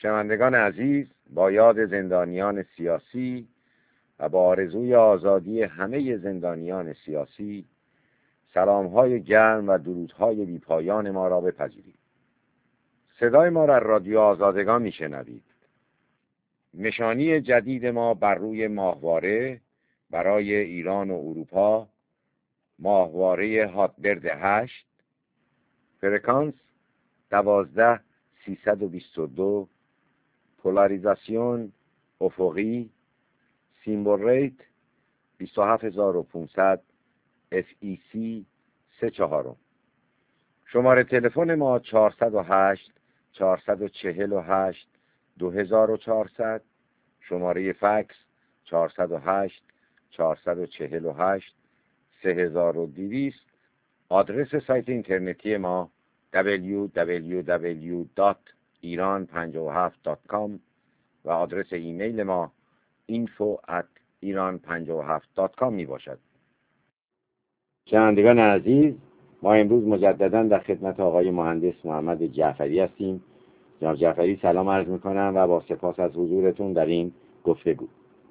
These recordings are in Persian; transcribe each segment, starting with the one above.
شنوندگان عزیز، با یاد زندانیان سیاسی و با آرزوی آزادی همه زندانیان سیاسی، سلام‌های گرم و درودهای بی‌پایان ما را بپذیرید. صدای ما را رادیو آزادگان میشنوید. نشانی جدید ما بر روی ماهواره برای ایران و اروپا، ماهواره هاتبرد 8، فرکانس 12322، پولاریزاسیون افقی، سیمبل ریت 27500، FEC 34. شماره تلفن ما 408 448 2400، شماره فکس 408 448 3200. آدرس سایت اینترنتی ما www.iran57.com و آدرس ایمیل ما info@iran57.com می باشد. شنوندگان عزیز، ما امروز مجددا در خدمت آقای مهندس محمد جعفری هستیم. جناب جعفری، سلام عرض میکنم و با سپاس از حضورتون در این گفتگو.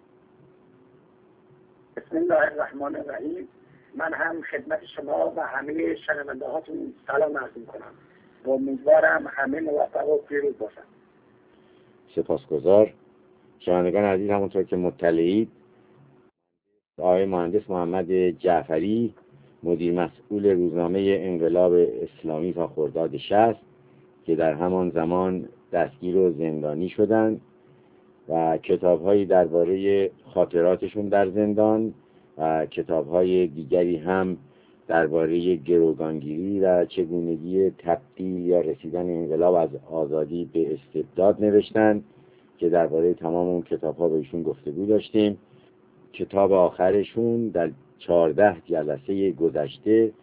بسم الله الرحمن الرحیم. من هم خدمت شما و همه شنونده هاتون سلام عرض میکنم و امیدوارم همه موفق و پیروز باشن. سپاسگزار. شنوندگان عزیز، همونطور که مطلعید، آقای مهندس محمد جعفری مدیر مسئول روزنامه انقلاب اسلامی تا خرداد 60 که در همان زمان دستگیر و زندانی شدند و کتاب‌هایی درباره خاطراتشون در زندان و کتاب‌های دیگری هم درباره گروگانگیری و چگونگی تبدیل یا رسیدن انقلاب از آزادی به استبداد نوشتند که درباره تمام اون کتاب‌ها با ایشون گفتگو داشتیم. کتاب آخرشون در 14 جلسه گذشته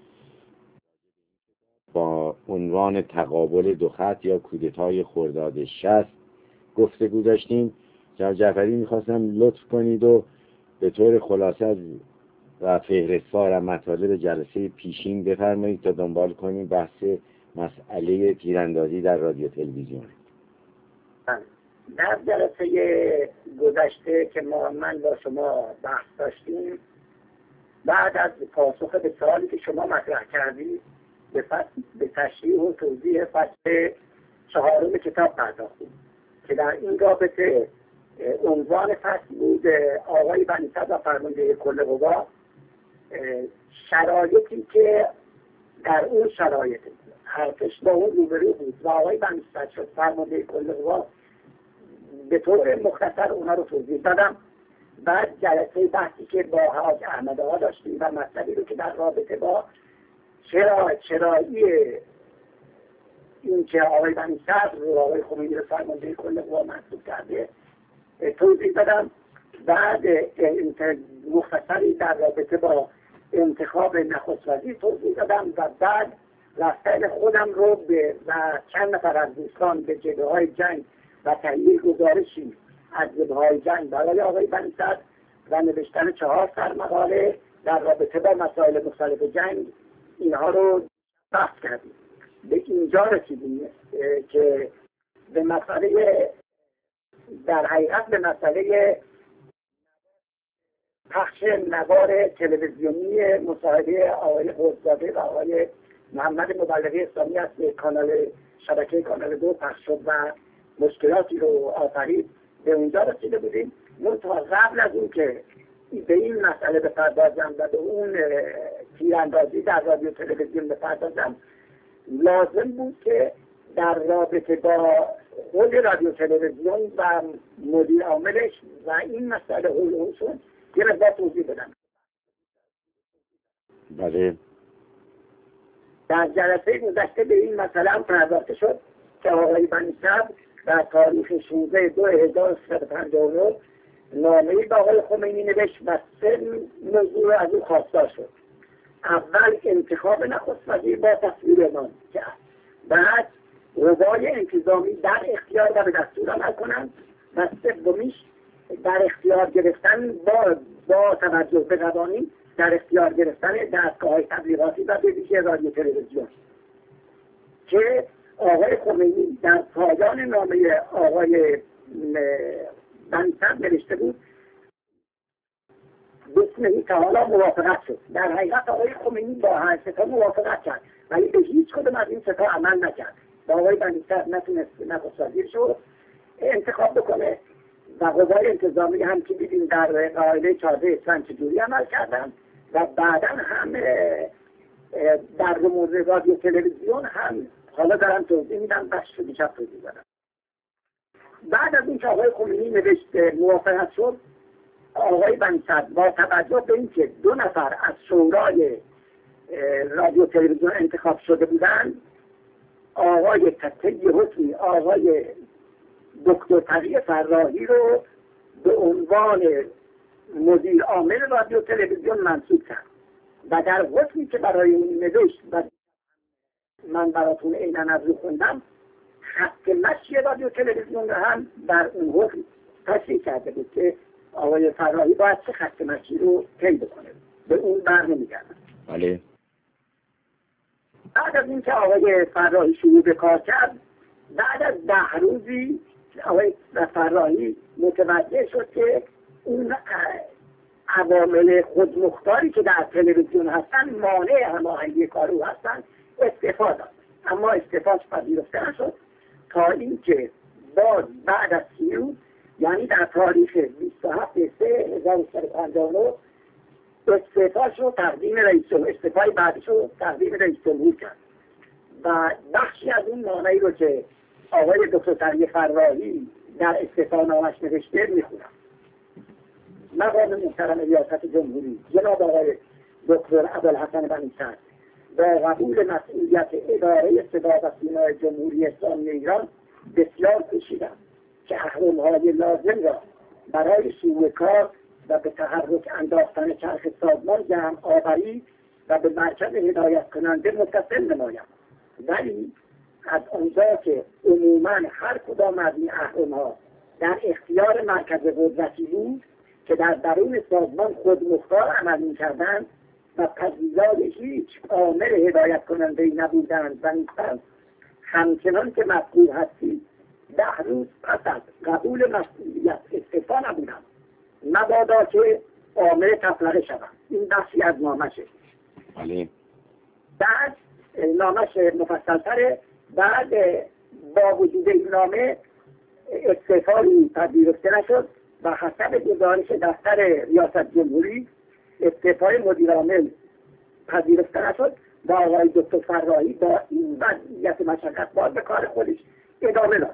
با عنوان تقابل دو خط یا کودتای خرداد 60 گفتگو داشتیم. جناب جعفری، میخواستم لطف کنید و به طور خلاصه از و فهرست‌وار و مطالب جلسه پیشین بفرمایید تا دنبال کنیم بحث مسئله تیراندازی در رادیو تلویزیون. در جلسه گذشته که من با شما بحث داشتیم، بعد از پاسخ به سوالی که شما مطرح کردید به تشریح و توضیح فصل 4 کتاب پرداختیم که در این رابطه عنوان فصل بود آقای بنی صدر و فرمانده کل قوا، شرایطی که در اون شرایط ارتش با اون روبرو بود و آقای بنی صدر شد فرمانده کل قوا. به طور مختصر اونا رو توضیح دادم. بعد جلسه بحثی که با حاج احمد آقا داشتیم و مطلبی رو که در رابطه با چرایی این که آقای بنی صدر رو آقای خمینی رو فرمانده کل قوا منصوب کرده توضیح دادم. بعد مختصری در رابطه با انتخاب نخست وزیر توضیح دادم و بعد رفتن خودم رو و چند نفر از دوستان به جبهه‌های جنگ و تهیه گزارشی از جبهه‌های جنگ برای آقای بنی صدر و نوشتن 4 سرمقاله در رابطه با مسائل مختلف جنگ، اینها رو بحث کردیم. به اینجا رسیدیم که به مسئله، در حقیقت به مسئله پخش نوار تلویزیونی مصاحبه آقای قطب‌زاده و آقای محمد مبلغی اسلامی از شبکه کانال 2 پخش شد و مشکلاتی رو آفرید. به اونجا رسیده بودیم. منتها قبل از اون که به این مسئله بپردازم و به اون تیراندازی در رادیو تلویزیون بپردازم، لازم بود که در رابطه با خود رادیو تلویزیون و مدیر عاملش و این مسئله اونشون یه مقدار توضیح بدم. بله. در جلسه گذشته به این مسئله هم پرداخته شد که آقای بنی صدر در تاریخ 16/2/1359 نامه‌ای به آقای خمینی نوشت و 3 موضوع از او خواستار شد. اول انتخاب نخست وزیر با تصویب امام که بعد قوای انتظامی در اختیار و به دستور عمل کنند و سومیش در اختیار گرفتن با توجه به قوانین در اختیار گرفتن دستگاه‌های تبلیغاتی و به ویژه رادیو تلویزیون که آقای خمینی در پایان نامه آقای بنی‌صدر نوشته بود بسم تعالی موافقت شد. در حقیقت آقای خمینی با هر سه تا موافقت کرد ولی به هیچ کدوم از این سه تا عمل نکرد و آقای بنی‌صدر نتونست نخست وزیر شد انتخاب بکنه و قوای انتظامی هم که دیدیم در قاعده 14 اسفند چجوری عمل کردن و بعدا هم در مورد رادیو تلویزیون هم حالا دارم توضیح میدم بخش بیشتر توضیح دادم. بعد از اینکه آقای خمینی نوشت موافقت شد آقای بنی‌صدر با توجه به اینکه 2 نفر از شورای رادیو تلویزیون انتخاب شده بودند آقای تقی حکمی آقای دکتر تقی فراحی رو به عنوان مدیر عامل رادیو تلویزیون منصوب کرد و در حکمی که برای اون نوشت و من براتون عیناً از رو خوندم خط مشی رادیو تلویزیون رو هم در اون حکم تصریح کرده بود که آقای فراحی باید چه خط مشی رو طی بکنه به اون برنمیگردن. بله. بعد از اینکه آقای فراحی شروع به کار کرد بعد از 10 روزی آقای فراحی متوجه شد که اون عوامل خودمختاری که در تلویزیون هستن مانع هماهنگی کار او هستن استعفا داد. اما استعفاش پذیرفته نشد تا اینکه بعد از 30 روز یعنی در تاریخ 27/3/1959 استعفاش رو تقدیم رئیس جمهور استعفای بعدش رو تقدیم رئیس جمهور کرد و بخشی از اون نامه‌ای رو که آقای دکتر تقی فراحی در استعفا نامش نوشته میخونم. مقام محترم ریاست جمهوری جناب آقای دکتر ابوالحسن بنی‌صدر با قبول مسئولیت اداره صدا و سیمای جمهوری اسلامی ایران بسیار کوشیدم که اهرم‌های لازم را برای شروع کار و به تحرک انداختن چرخ سازمان جمع آوری و به مرکز هدایت کننده متصل نمایم. ولی از آنجا که عموماً هر کدام از این اهرم‌ها در اختیار مرکز قدرتی بود که در درون سازمان خودمختار عمل می‌کردند و پذیرای هیچ عامل هدایت کننده نبودند و نیستند همچنان که مذکور هستید 10 روز پس از قبول مسئولیت استعفا نبودم مبادا که عامل تفرقه شوم. این بخشی از نامشه. بعد نامش مفصل‌تره. بعد با وجود این نامه استعفایی پذیرفته نشد و حسب گزارش دفتر ریاست جمهوری استعفای مدیر عامل پذیرفته نشد و آقای دکتر فراحی با این وضعیت مشقت باز به کار خودش ادامه داد.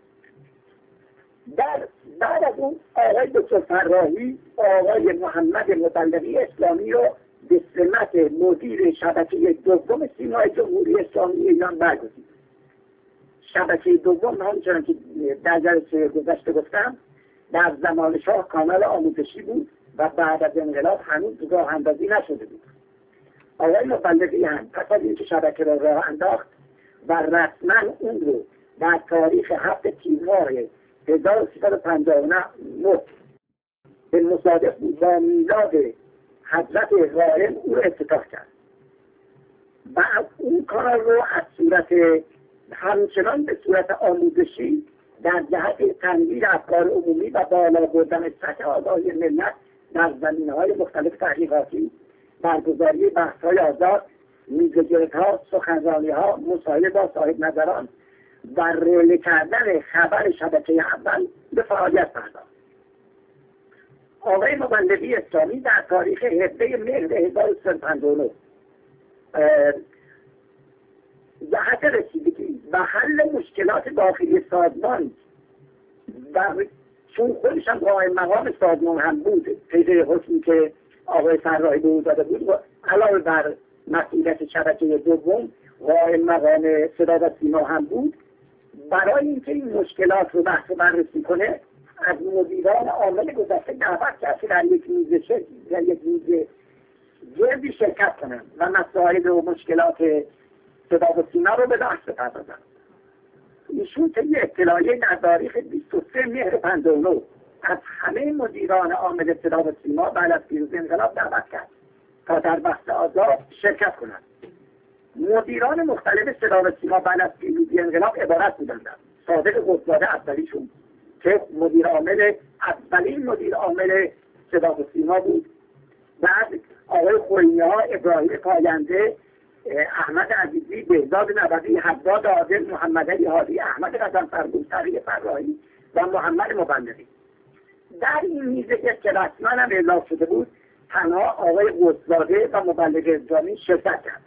بعد از اون آقای دکتر فراحی آقای محمد مبلغی اسلامی رو به سمت مدیر شبکه دوم سیمای جمهوری اسلامی ایران برگزید. شبکه دوم همچنان که در جلسه گذشته گفتم در زمان شاه کانال آموزشی بود و بعد از انقلاب هنوز راه اندازی نشده بود. آقای مبلغی هم پس از اینکه شبکه را راه انداخت و رسما اون رو در تاریخ 7 تیرماه 1359 به مصادف بود با میلاد حضرت قائم او افتتاح کرد و از اون کانال رو از صورت همچنان به صورت آموزشی در جهت تنویر افکار عمومی و بالا بردن سطح آگاهی ملت در زمینه‌های مختلف تحقیقاتی، برگزاری بحث‌های آزاد، میزگردها، سخنرانی‌ها، مصاحبه با صاحب نظران و روله کردن خبر شبکه اول به فعالیت پرداخت. آقای مبلغی اسلامی در تاریخ 17 مهر 1359 جهت رسیدگی و حل مشکلات داخلی سازمان و چون خودش هم قائم مقام سازمان هم بود طبق حکمی که آقای فراحی به او داده بود علاوه بر مسئولیت شبکه دوم قائم مقام صدا و سیما هم بود. برای اینکه این مشکلات رو بحث و بررسی کنه از مدیران عامل گذشته دعوت کرد که در یک میز گردی شرکت کنند و مسائل و مشکلات صدا و سیما رو به بحث بپردازند. ایشون طی اطلاعیه در تاریخ 23 مهر 59 از همه مدیران عامل صدا و سیما بعد از پیروزی انقلاب دعوت کرد تا در بحث آزاد شرکت کنند. مدیران مختلف صدا و سیما بعد از پیروزی انقلاب عبارت بودند: صادق قطب‌زاده اولیشون که اولین مدیر عامل صدا و سیما بود، بعد آقای خوئینی‌ها، ابراهیم پاینده، احمد عزیزی، بهزاد نبوی، حداد عادل، محمد علی هادی، احمد قزنفر، طریق فراحی و محمد مبلغی. در این میزه که رسما هم اعلام شده بود، تنها آقای قطب‌زاده و مبلغ اسلامی شرکت کردند.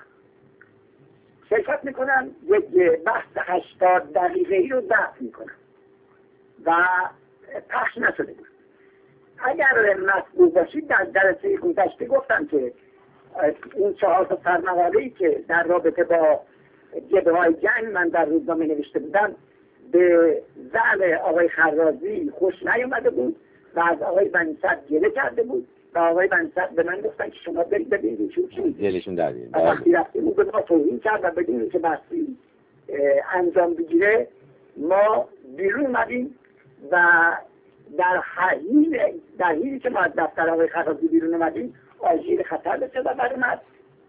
شرکت میکنن، یک بحث 80 دقیقه‌ای رو ضبط میکنن و پخش نشده بود. اگر مسئول باشید، در جلسه گذشته گفتم که اون 4 تا سرمقاله‌ای که در رابطه با جبهه‌های جنگ من در روزنامه نوشته بودم به زعم آقای خرازی خوش نیامده بود و از آقای بنی صدر گله کرده بود و آقای بنی صدر به من گفتن که شما برید ببینید چی دلشون در بیاد. وقتی رفتیم او به ما توهین کرد و بدون که بحثی انجام بگیره ما بیرون اومدیم و در حینی که ما از دفتر آقای خرازی بیرون اومدیم آژیر خطر به صدا برآمد.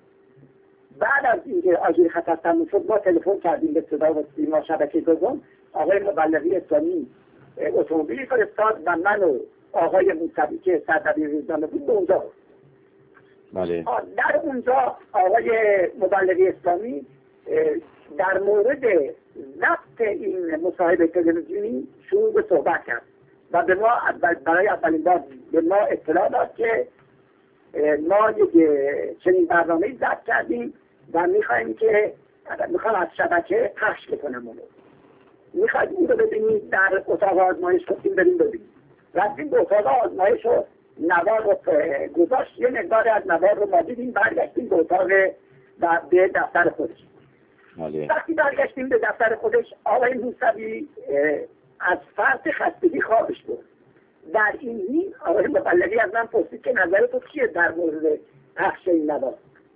بعد از اینکه آژیر خطر تموم شد ما تلفن کردیم به صدا و سیما شبکه دوم. آقای مبلغی اسلامی اتومبیلی فرستاد و من و آقای موسوی که سردبیر روزنامه بود به اونجا. بله. در اونجا آقای مبلغی اسلامی در مورد ضبط این مصاحبه تلویزیونی شروع به صحبت کرد و به ما برای اولین بار به ما اطلاع داد که ما یک چنین برنامه‌ای ضبط کردیم و میخوایم از شبکه پخش بکنم اونو. میخواید اون رو ببینید. در اتاق آزمایش گفتیم بریم ببینید. رفتیم به اتاق آزمایش و نوار رو گذاشت، یه مقدار از نوار رو ما دیدیم، برگشتیم به اتاق و به دفتر خودش. وقتی برگشتیم به دفتر خودش آقای موسوی از فرط خستگی خوابش بود. در این حین آقای مبلغی از من پرسید که نظر تو چیه در مورد پخش این نوار؟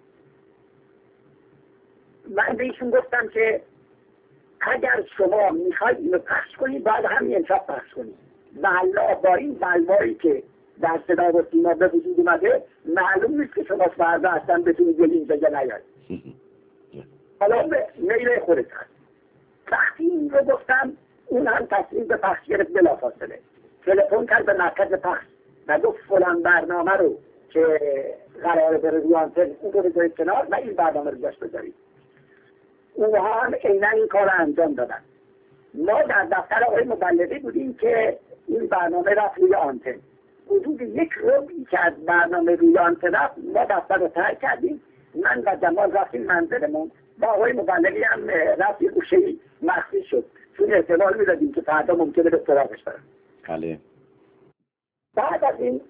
من به ایشون گفتم که اگر شما میخواید اینو پخش کنید باید همین امشب پخش کنید. والا با این بلوایی که در صدا و سیما به وجود اومده معلوم نیست که شما فردا اصلا بتونید یه اینجا نیاید. حالا به میل خودت هست. وقتی این رو گفتم اون هم تصمیم به پخش گرفت. بلافاصله تلفن کرد به مرکز پخش و گفت فلان برنامه رو که قراره بره روی آنتن اون رو بذارید کنار و این برنامه رو جاش بذارید. اونها هم عیناً این کار رو انجام دادن. ما در دفتر آقای مبلغی بودیم که این برنامه رفت روی آنتن. حدود یک ربعی که از برنامه روی آنتن رفت ما دفتر رو ترک کردیم. من و جمال رفتیم منزلمون. با آقای مبلغی هم رفت یه گوشه‌ای مخفی شد چون احتمال می‌دادیم که فردا ممکنه به سراغش برن. بله. بعد از این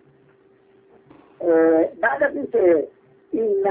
که این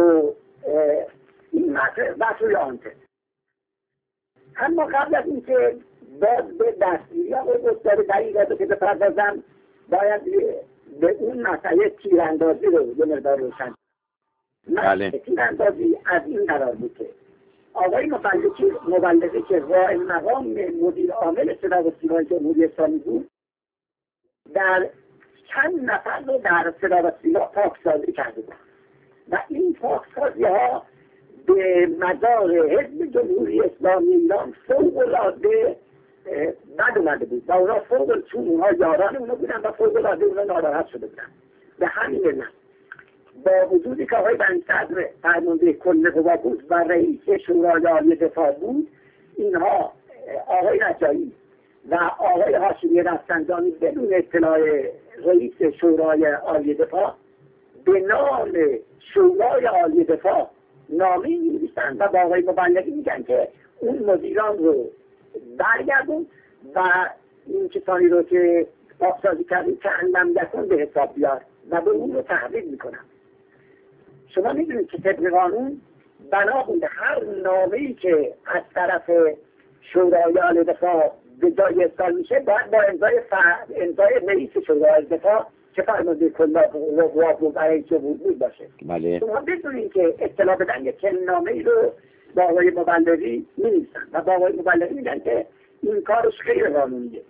متن رفت روی آنتن، اما قبل از این که باز به دستگیری آقای قطب‌زاده در این رابطه بپردازم باید به اون مسئله تیراندازی رو یه مقدار روشن. بله. تیراندازی از این قرار بود که آقای مبلغی که قائم مقام مدیر عامل صدا و سیما جمهوری اسلامی بود در چند نفر رو در صدا و سیما پاکسازی کرده بود و این پاکسازی ها به مدار حزب جمهوری اسلامی ایران فوق‌العاده بد اومده بود و اونا چون اونها یاران اونا بودن و فوق‌العاده اونا ناراحت شده بودن. به همین علت با وجودی که آقای بنی صدر فرمانده کل قوا بود و رئیس شورای عالی دفاع بود، اینها آقای رجایی و آقای هاشمی رفسنجانی بدون اطلاع رئیس شورای عالی دفاع به نام شورای عالی دفاع نامه می‌نویسن و با آقای مبلغی میگن که اون مدیران رو برگردون و این کسانی رو که پاکسازی کردیم که اندم دکن به حساب بیار و به اون رو تحویل میکنن. شما میدونید که طبق قانون بنا بود هر نامه‌ای که از طرف شورای عالی دفاع به جای ارسال میشه باید با امضای رئیس شورای دفاع که فرمانده کل قوا بود و رئیس جمهور بود باشه. بله. شما بدونید که اطلاع بدن یک نامه‌ای رو با آقای مبلغی می‌نویسن و با آقای مبلغی میگن که این کارش غیر قانونیه.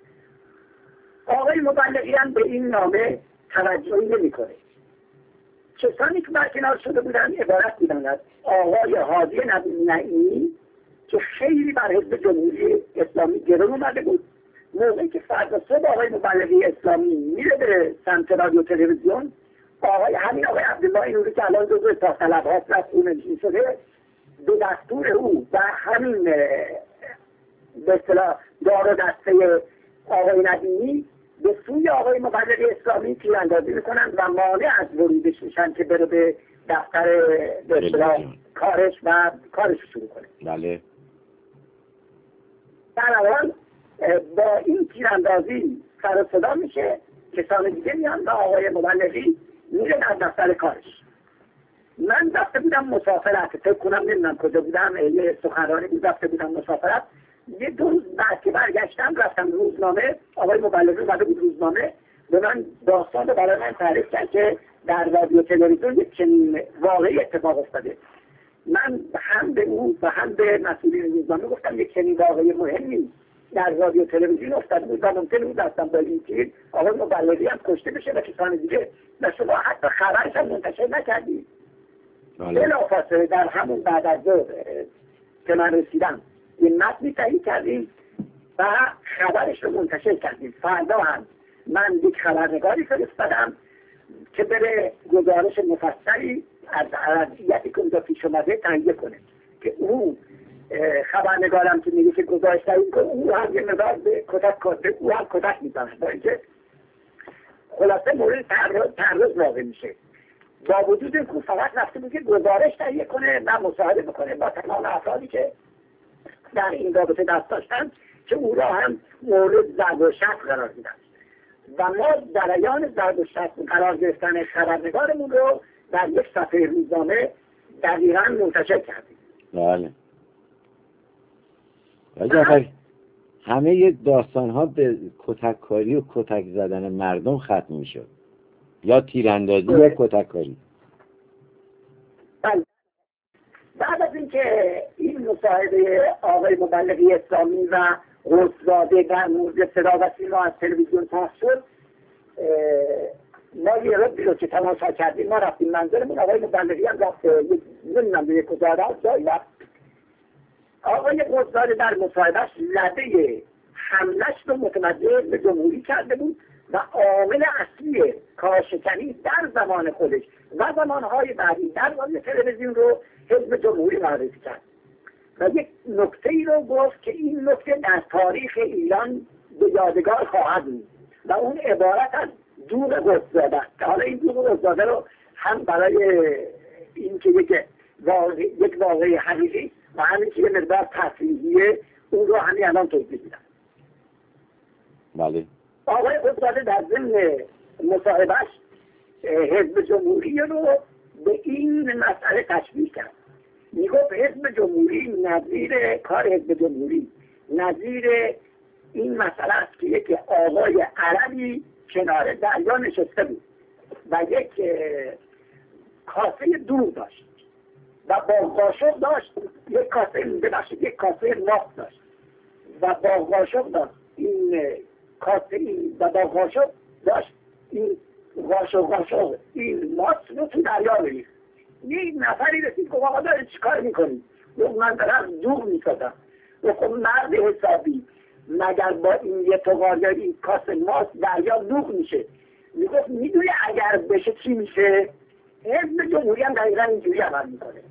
آقای مبلغی هم به این نامه توجهی نمی‌کنه. کسانی که برکنار شده بودن عبارت بودن از آقای هادی نعیمی که خیلی بر حزب جمهوری اسلامی گرون اومده بود. موقعی که فردا صبح آقای مبلغی اسلامی میره به سمت رادیو تلویزیون، همین آقای عبدالله نوری که الان جزو اصلاح طلب‌هاست رفت شده، به دستور او و همین به اصطلاح دار و دسته آقای ندیمی به سوی آقای مبلغی اسلامی تیراندازی میکنن و مانع از ورودش میشن که بره به دفتر به اصطلاح کارش شروع کنه. بله. در حال با این تیراندازی سر و صدا میشه، کسان دیگه میان و آقای مبلغی میره در دفتر کارش. من رفته بودم مسافرت، فکر کنم نمیدونم کجا بودم، یه سخنرانی بود، رفته بودم مسافرت. یه 2 روز بعد که برگشتم رفتم روزنامه، آقای مبلغی اومده بود روزنامه به من داستان رو برای من تعریف کرد که در رادیو تلویزیون یک چنین واقعی اتفاق افتاده. من هم به او و هم به مسئولین روزنامه گفتم یک چنین واقعی مهمی در رادیو تلویزیون افتاده بود و ممکن بود دستم با این تیر آقای مبلغی هم کشته بشه و کسان دیگه و شما حتی خبرش هم منتشر نکردید. بلافاصله در همون بعد از ظهر که من رسیدم این متنی تهیه کردیم و خبرش رو منتشر کردیم. فردا هم من یک خبرنگاری فرستادم که بره گزارش مفصلی از وضعیتی که اونجا پیش اومده تهیه کنه که او خبرنگارم که میگه که گزارش تهیه کنه، او هم یه مقدار به کتک کارده، او هم کتک میزنه با اینکه خلاصه مورد تعرض واقع میشه. با وجود این که فقط رفته بود که گزارش تهیه کنه و مصاحبه بکنه با تمام افرادی که در این رابطه دست داشتن که او را هم مورد ضرب و شتم قرار میدن و ما جریان ضرب و شتم قرار گرفتن خبرنگارمون رو در یک صفحه روزنامه دقیقاً منتشر کردیم. بله. جعفری همه داستان ها به کتک کاری و کتک زدن مردم ختم میشد، یا تیراندازی یا کتک کاری. بله. بعد از اینکه این مصاحبه آقای مبلغی اسلامی و قدس‌زاده در مورد صدا و سیما از تلویزیون پخش شد، ما یه ربی رو که تماشا کردیم، ما رفتیم منظرمون، آقای مبلغی هم رفت نمیدونم به یک کجا جایی رفت. آقای قدس‌زاده در مصاحبهش لده حملش رو متوجه به جمهوری کرده بود و عامل اصلی کارشکنی در زمان خودش و زمانهای بعدی در رادیو تلویزیون رو حزب جمهوری معرفی کرد و یک نکته ای رو گفت که این نکته در تاریخ ایران به یادگار خواهد بود و اون عبارت از دوغ قدس‌زاده است که حالا این دوغ قدس‌زاده رو هم برای این که یک واقعی حقیقی و همین که یه مقدار تفریحیه اون رو همین الان توضیح میدم. بله. آقای قدس‌زاده در ضمن مصاحبهش حزب جمهوری رو به این مسئله تشبیه کرد. میگفت حزب جمهوری نظیر کار حزب جمهوری نظیر این مسئله است که یک آقای عربی کنار دریا نشسته بود و یک کاسه دور داشت و با قاشق داشت یک کاسه نفت داشت و با قاشق داشت این کاسه و با قاشق داشت این قاشق این ماست رو تو دریا بریخت. یک نفری رسید که آقا داره چیکار میکنی؟ من دارم دوغ میسازم. خب مرد حسابی مگر با این یه تقاریاری کاسه ماست دریا دوغ میشه؟ میگفت میدونی اگر بشه چی میشه؟ حزب جمهوری هم دقیقا اینجوری عمل میکنه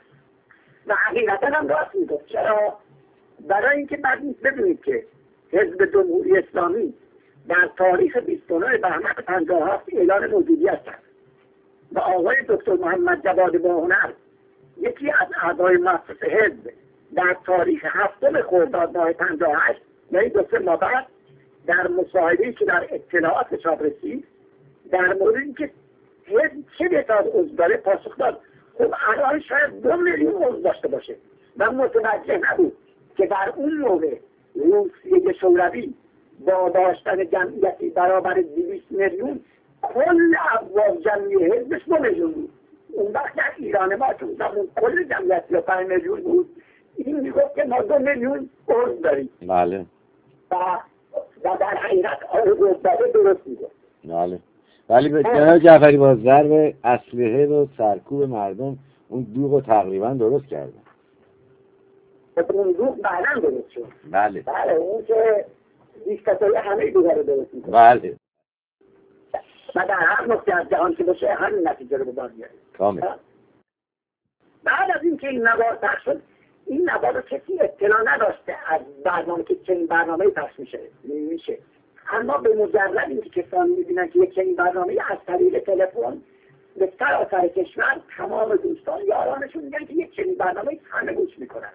و حقیقتا هم راست میگفت. چرا؟ برای اینکه بعد نیست بدونید که حزب جمهوری اسلامی در تاریخ 29 بهمن 57 اعلان موجودیت کرد و آقای دکتر محمد جواد باهنر یکی از اعضای مؤسس حزب در تاریخ 7 خرداد ماه 58 یعنی 2 ماه بعد در مصاحبه‌ای که در اطلاعات چاپ رسید در مورد اینکه حزب چه تعداد عضو داره پاسخ داد. خب الان شاید 2 میلیون عضو داشته باشه و متوجه نبود که در اون موقع روسیه شوروی با داشتن جمعیتی برابر 200 میلیون کل افراد جمعی حزبش 2 میلیون بود. اون وقت در ایران ما که اون کل جمعیت 35 میلیون بود، این میگفت که ما 2 میلیون عضو داریم. بله. و در حقیقت آقای قدس‌زاده درست میگفت. بله. ولی به جناب جعفری با ضرب اسلحه و سرکوب مردم اون دوغو تقریبا درست کردن. اون دوغ بعداً درست شد. بله اون که دیکتاتوری همه دوغا رو درست میکنه. بله. و در هر نقطه از جهان که باشه همین نتیجه رو به دار میاره. کامل. بعد از اینکه این نوار پخش شد، این نوار رو کسی اطلاع نداشته از برنامه که چنین برنامه‌ای پخش میشه. اما به مجرد اینکه کسانی می‌بینن که یک چنین برنامه‌ای از طریق تلفن به سراسر کشور تمام دوستان یارانشون میگن که یک چنین برنامه‌ای همه گوش میکنن.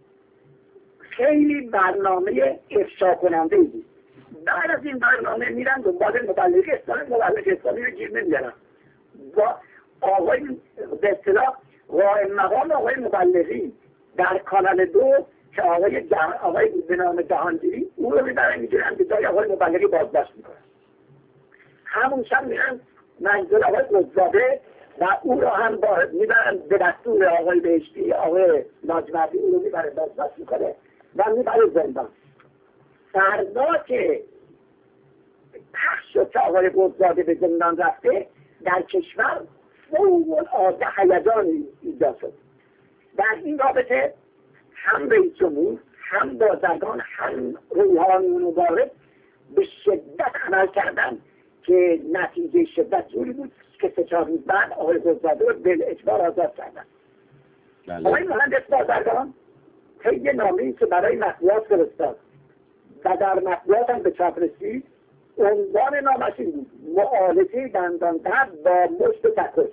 خیلی برنامه افشا کننده بود. بعد از این برنامه میرن دنبال مبلغ اسلامی رو گیر نمیارن. و آقای به اصطلاح قائم مقام آقای مبلغی در کانال 2 که آقای به نام جهانگیری او رو میبرن میگیرن به جای آقای مبلغی بازداشت میکنن. همون شب میرن منزل آقای قضاده و او رو هم میبرن به دستور آقای بهشتی آقای لاجوردی او رو میبرن بازداشت میکنه و میبرن زندان. فردا که پخش شد که آقای قضاده به زندان رفته، در کشور فوق‌العاده هیجانی ایجاد شد. در این رابطه هم رئیس جمهور، هم بازرگان، هم روحانیون مبارز به شدت عمل کردن که نتیجه شدت جوری بود که 3-4 روز بعد آقای قضاده رو به اجبار آزاد کردن. آقای مهندس بازرگان طی نامه‌ای که برای مطبوعات فرستاد و در مطبوعات هم به چاپ رسید، عنوان نامش این بود: معالجه دندان درد با مشت تکش.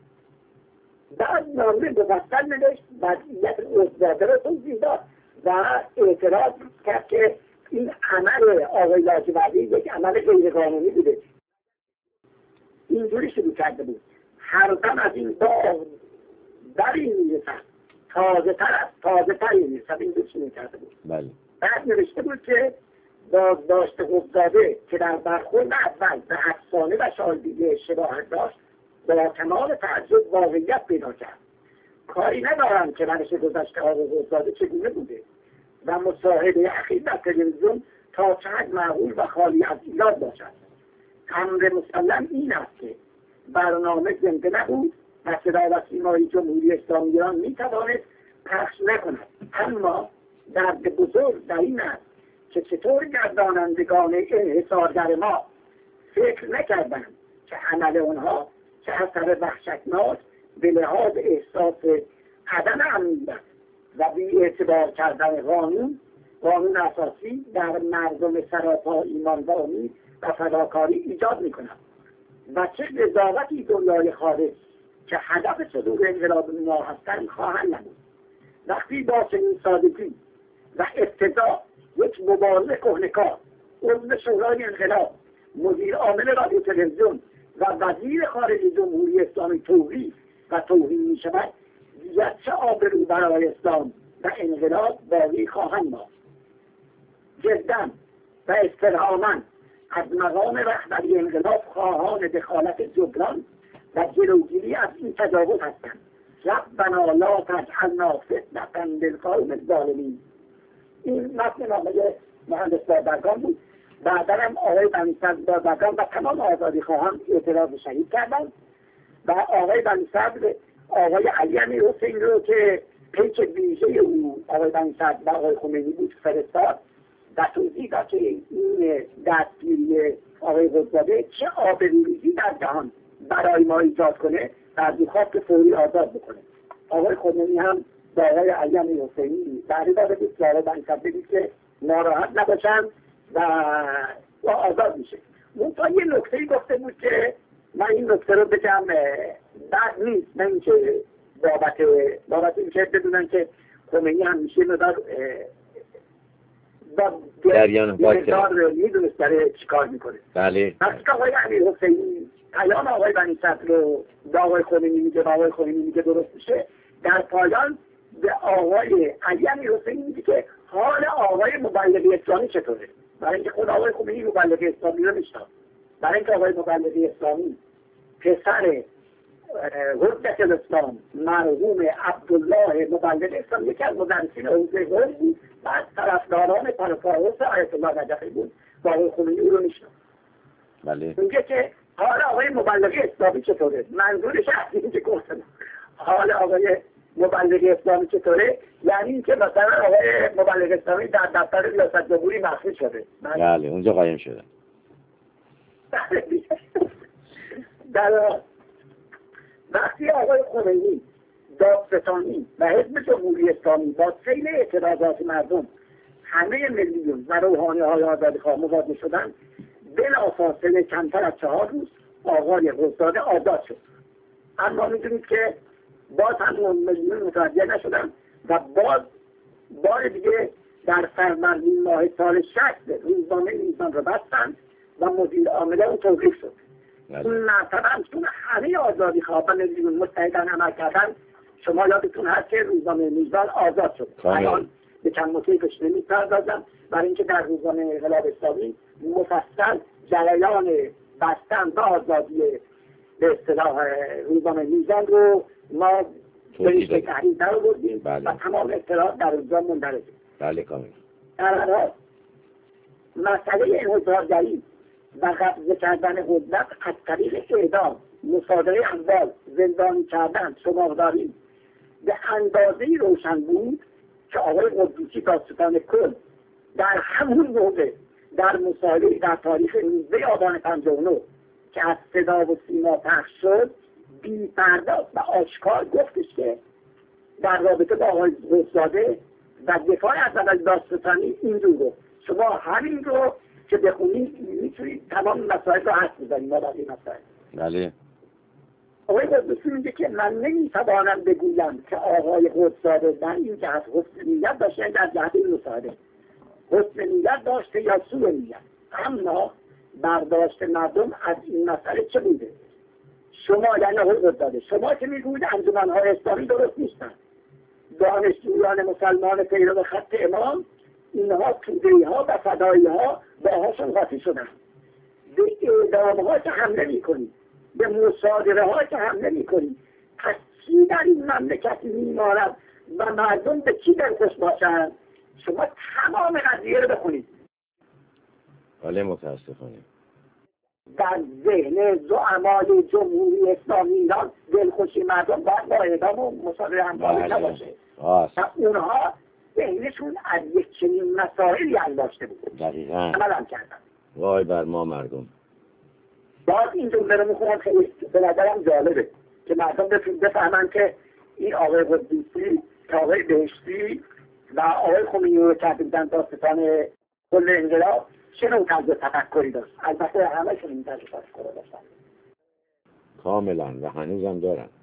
بعد نامه مفصل نوشت، وضعیت قضاده رو توضیح داد و اعتراض کرد که این عمل آقای لاجوردی یک عمل غیرقانونی بوده. اینجوری شروع کرده بود: هر دم از این باغ بری میرسد، تازه تری میرسد. اینجوری شروع کرده بود. بله. بعد نوشته بود که بازداشت قضاده که در برخورد اول به افسانه و شایدگی شباهت داشت، با تمام تعجب واقعیت پیدا کرد. کاری ندارم که روش گذشته آقای قضاده چگونه بوده و مصاحبه اخیر در تلویزیون تا چه حد معقول و خالی از ایراد باشد. امر مسلم این است که برنامه زنده نبود و صدا و سیمای جمهوری اسلامی ایران میتوانست پخش نکند. اما درد بزرگ در این است که چطور گردانندگان انحصارگر ما فکر نکردند که عمل آنها که اثر وحشتناک به لحاظ احساس عدم امنیت و بی اعتبار کردن قانون اساسی در مردم سراپا ایمان و امید و فداکاری ایجاد می‌کند و چه قضاوتی دنیای خارج که هدف صدور انقلاب ما هستند خواهند نمود. وقتی با چنین سادگی و افتضاح یک مبارز کهنه‌کار، عضو شورای انقلاب، مدیر عامل رادیو تلویزیون و وزیر خارجه جمهوری اسلامی توهین می شود، دیگر چه آبرو برای اسلام و انقلاب باقی خواهند ماند. جدا و استرهاما از مقام رهبری انقلاب خواهان دخالت جبران و جلوگیری از این تجاوز هستند. ربنا لا تجعلنا فتنة للقوم الظالمین. این متن نامه مهندس بازرگان بود. بعدا هم آقای بنی‌صدر بازرگان و تمام آزادی خواهان اعتراض شدید کردند و آقای بنی‌صدر آقای علی امیرحسین رو که پیک ویژه او آقای بنی‌صدر و آقای خمینی بود فرستاد و توضیح داد که این دستگیری آقای قضاده چه آبروریزی در جهان برای ما ایجاد کنه و از این خواست که فوری آزاد بکنه. آقای خمینی هم با آقای علی امیرحسینی بعد داده بود که آقای بنی‌صدر بگید که ناراحت نباشن و آزاد میشه. منتها یه نکته‌ای گفته بود که من این نکته رو بگم بد نیست، نه اینکه بابت اینکه بدونن که خمینی همیشه مدار میدونست داره چیکار میکنه. بله. وقتی که آقای امیرحسینی پیام آقای بنی‌صدر رو به آقای خمینی میگه و آقای خمینی میگه درست میشه، در پایان به آقای علی امیرحسینی میگه که حال آقای مبلغی اسلامی چطوره؟ برای اینکه خود آقای خمینی مبلغی اسلامی رو میشناسه. برای اینکه آقای مبلغی اسلامی پسر حجت الاسلام مرحوم عبدالله مبلغ اسلامی یکی از مدرسین حوزه قم بود و از طرفداران پرفاروس آیت الله نجفی بود و آقای خمینی رو میشناسه. بله. میگه که حال آقای مبلغ اسلامی چطوره؟ منظورش از این که گفتم حال آقای مبلغ اسلامی چطوره؟ یعنی اینکه مثلا آقای مبلغ اسلامی در دفتر ریاست جمهوری مخفی شده. بله اونجا قایم شده. در وقتی آقای خمینی دادستانی و حزب جمهوری اسلامی با سیل اعتراضات مردم همه میلیون و روحانی‌های آزادیخواه مواجه شدند، بلافاصله کمتر از 4 روز آقای قدزاده آزاد شد. اما میدونید که باز هم اون میلیون متوجه نشدن و باز بار دیگه در فروردین ماه سال 60 روزنامه میزان رو بستند و مدیر عامل اون توقیف شد. اون مرتبه هم چون همه آزادیخواه و میلیون متحدن عمل کردن، شما یادتون هست که روزنامه میزان آزاد شد. الان به چند موضوعش نمی‌پردازم، برای اینکه در روزنامه انقلاب اسلامی مفصل جریان بستن و آزادی به اصطلاح روزنامه میزان رو ما بهش به تحریم در آوردیم و تمام اطلاعات در اونجا مندرجه. بله کاملا. در هر حال مسئله انحصارگری و قبضه کردن قدرت از طریق اعدام، مصادره اموال، زندانی کردن، شمارداری به اندازه‌ای روشن بود که آقای قدوسی دادستان کل در همون موقع در مصاحبه‌ای در تاریخ 19 آبان 59 که از صدا و سیما پخش شد، بی‌پرده و آشکار گفتش که در رابطه با آقای قدزاده و دفاع از آقای دادستانی اینجور گفت. شما همین رو که بخونید میتونید تمام مسائل رو حدس بزنید. ما باید این مسائل. بله. آقای قدوسی میگه که من نمیتوانم بگویم که آقای قدزاده در این جهت حسن نیت داشته، در جهت این مصاحبه حسن نیت داشته یا سوء نیت، اما برداشت مردم از این مسئله چه بوده؟ شما یعنی آقای قدزاده، شما که میگویید انجمن‌های اسلامی درست نیستن، دانشجویان مسلمان پیرو خط امام اینها توده‌ای‌ها و فدایی‌ها باهاشون قاطی شدن، به اعدام‌ها که حمله می‌کنید، به مصادره ها که حمله می‌کنید، پس چی در این مملکت می‌ماند و مردم به چی دلخوش باشند؟ شما تمام قضیه رو بخونید. بله متاسفانه در ذهن زعمای جمهوری اسلامی ایران دلخوشی مردم باید با اعدام و مصادره همکاری نباشه و اونها ذهنشون از یک چنین مسائلی انداشته بود. دقیقاً عمل هم کردن. وای بر ما مردم. باز این جمله رو میخونم خیلی به نظرم جالبه که مردم بفهمن که این آقای قدوسی که آقای بهشتی و آقای خمینی رو کردن داستان کل انقلاب چه نوع طرز تفکری داشت. البته همه شون این طرز تفکر داشتن کاملا و هنوزم دارن.